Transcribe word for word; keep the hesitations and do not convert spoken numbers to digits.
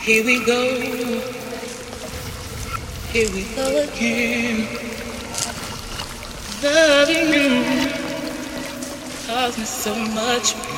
Here we go, here we go again. Loving you caused me so much